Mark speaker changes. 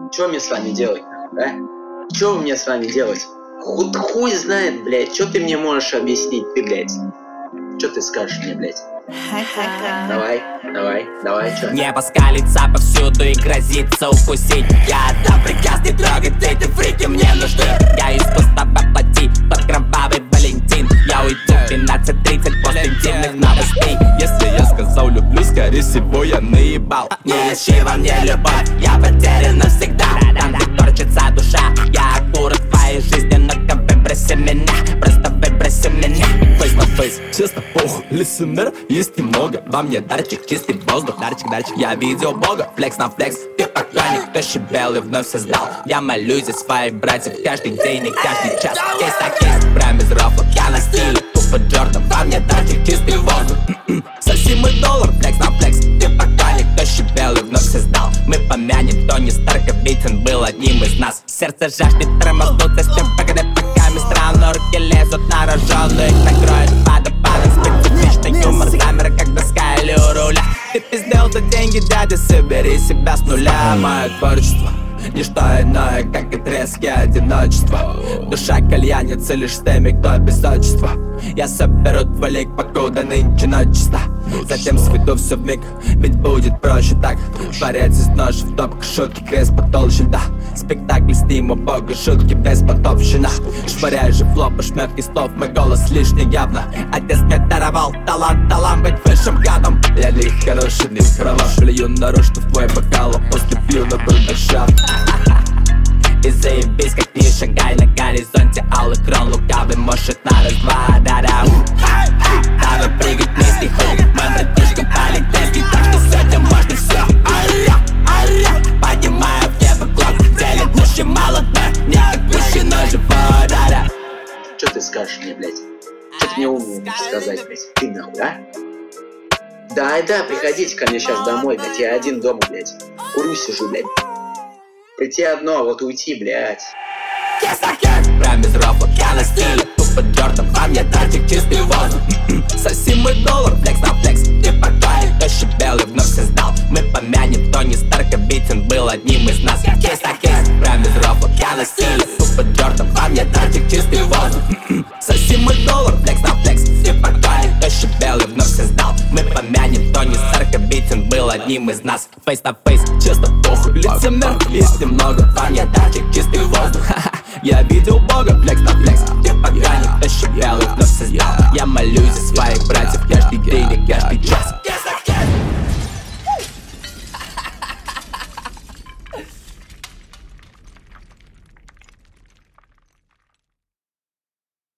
Speaker 1: Что мне с вами делать, да? Что мне с вами делать? Хуй знает, блядь. Что ты мне можешь объяснить, ты, блядь? Что ты скажешь мне, блядь? Давай, чё?
Speaker 2: Небо скалится повсюду и грозится укусить. Я отдам приказ не трогать, эти фрики мне нужны. Я искусство воплоти под кровавый Валентин. Я уйду в 12:30 после интимных новостей.
Speaker 3: Если я сказал люблю, скорее всего я наебал.
Speaker 2: Не ищи во мне любовь, я потерян навсегда. Там, где торчится душа, я акура твоей жизни. Ну-ка выброси меня, просто выброси меня.
Speaker 3: Фейс на фейс, честно похуй. Листенер есть немного, во мне дарчик, чистый воздух. Дарчик, я видел бога, флекс на флекс. Ты пока никто щебел и вновь создал. Я молюсь за своих братьев каждый день и каждый час. Кейс на кейс, прям из рофла, я на стиле тупо Джордан. Во мне дарчик, чистый воздух. Соси мой доллар, флекс на флекс. Ты пока никто щебел и вновь создал. Мы помянем Тони Старка, ведь он был одним из нас. Сердце жаждет тормознуться с тем, пока странно руки лезут на рожон, их накроет водопадом. Специфичный юмор замер, как доска или у руля. Ты пиздел за деньги, дядя, собери себя с нуля. Мое творчество ничто иное, как и трески одиночества. Душа кальянница, лишь стемик, то без отчества. Я соберу твой лик, покуда нынче ночисто. Затем сведу все вмиг, ведь будет проще так. Творец из ножа в топках, шутки, крест потолще льда. Спектакль с ним у бога, шутки без потопщина. Швыряй же флоп, ошметки слов, мой голос лишний явно. Отец мне даровал талант быть высшим гадом. Я не хороший, не кровав, плюю наружу в твой бокал, а после пью на брудершафт. И заебись, как не шагай на горизонте алый крон лукавый, может на раз-два, да-да. Давай прыгать вместе, хоть мой братишка полетевский. Так что сегодня можно все. Поднимаю в небо клок, делит души молодой, не как мужчина живой, да-да.
Speaker 1: Что ты скажешь мне, блядь? Что ты мне умный можешь сказать, блядь? Ты нахуй, а? Да, приходите ко мне сейчас домой, блядь. Я один дома, блядь. Курю сижу, блядь. Прийти одно, а вот уйти, блядь.
Speaker 2: Прям без рофла, я на стиле тупо Джордан. Во мне дарчик, чистый воздух. Соси мой доллар, флекс на флекс. Ты пока никто щебел и вновь создал. Мы помянем Тони Старка, ведь он был одним из нас. Кейс на кейс, прям без рофла, я на стиле тупо Джордан. Во мне дарчик, чистый воздух. Соси мой доллар, флекс на флекс. Ты пока никто щебел и вновь создал. Мы помянем Тони Старка, ведь он был одним из нас. Фейс на фейс, честно похуй. Лицемер есть немного, во мне дарчик, чистый воздух. Я видел бога, флекс на флекс. Ты пока никто щебел и вновь создал. Я молюсь за своих братьев каждый день и каждый час.